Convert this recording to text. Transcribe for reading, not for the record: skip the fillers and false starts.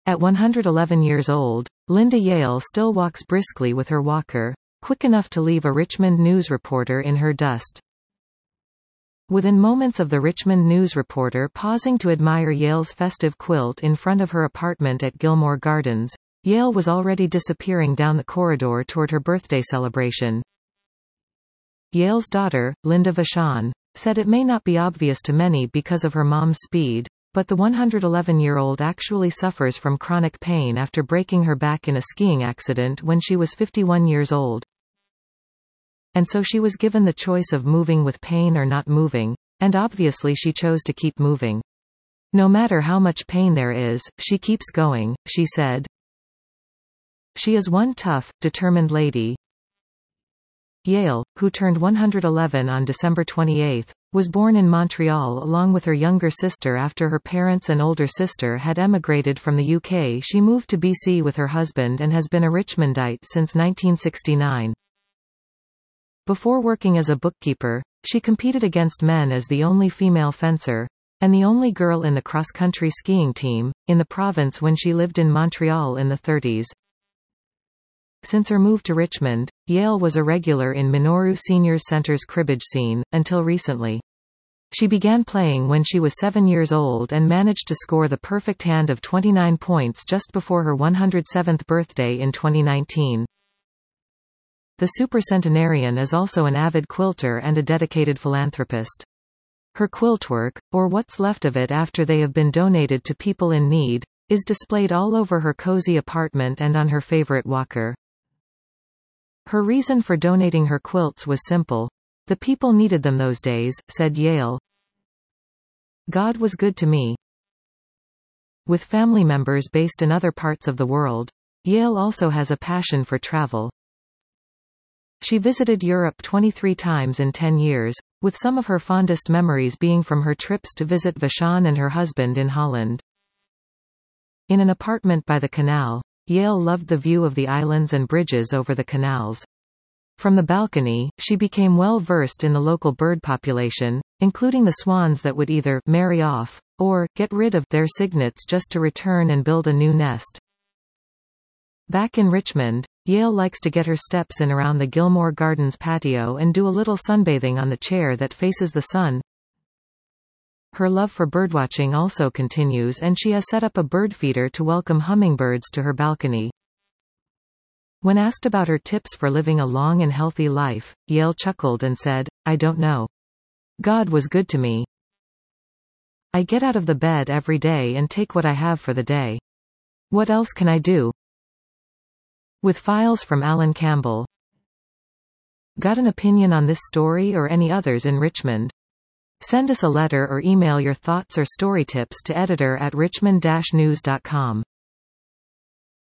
At 111 years old, Linda Yale still walks briskly with her walker, quick enough to leave a Richmond News reporter in her dust. Within moments of the Richmond News reporter pausing to admire Yale's festive quilt in front of her apartment at Gilmore Gardens, Yale was already disappearing down the corridor toward her birthday celebration. Yale's daughter, Linda Vachon, said it may not be obvious to many because of her mom's speed, but the 111-year-old actually suffers from chronic pain after breaking her back in a skiing accident when she was 51 years old. And so she was given the choice of moving with pain or not moving, and obviously she chose to keep moving. No matter how much pain there is, she keeps going, she said. She is one tough, determined lady. Yale, who turned 111 on December 28, was born in Montreal along with her younger sister after her parents and older sister had emigrated from the UK. She moved to BC with her husband and has been a Richmondite since 1969. Before working as a bookkeeper, she competed against men as the only female fencer, and the only girl in the cross-country skiing team, in the province when she lived in Montreal in the 30s. Since her move to Richmond, Yale was a regular in Minoru Seniors Center's cribbage scene, until recently. She began playing when she was 7 years old and managed to score the perfect hand of 29 points just before her 107th birthday in 2019. The supercentenarian is also an avid quilter and a dedicated philanthropist. Her quiltwork, or what's left of it after they have been donated to people in need, is displayed all over her cozy apartment and on her favorite walker. Her reason for donating her quilts was simple. The people needed them those days, said Yale. God was good to me. With family members based in other parts of the world, Yale also has a passion for travel. She visited Europe 23 times in 10 years, with some of her fondest memories being from her trips to visit Vachon and her husband in Holland. In an apartment by the canal, Yale loved the view of the islands and bridges over the canals. From the balcony, she became well versed in the local bird population, including the swans that would either marry off, or get rid of their cygnets just to return and build a new nest. Back in Richmond, Yale likes to get her steps in around the Gilmore Gardens patio and do a little sunbathing on the chair that faces the sun. Her love for birdwatching also continues, and she has set up a bird feeder to welcome hummingbirds to her balcony. When asked about her tips for living a long and healthy life, Yale chuckled and said, "I don't know. God was good to me. I get out of the bed every day and take what I have for the day. What else can I do?" With files from Alan Campbell. Got an opinion on this story or any others in Richmond? Send us a letter or email your thoughts or story tips to editor@richmond-news.com.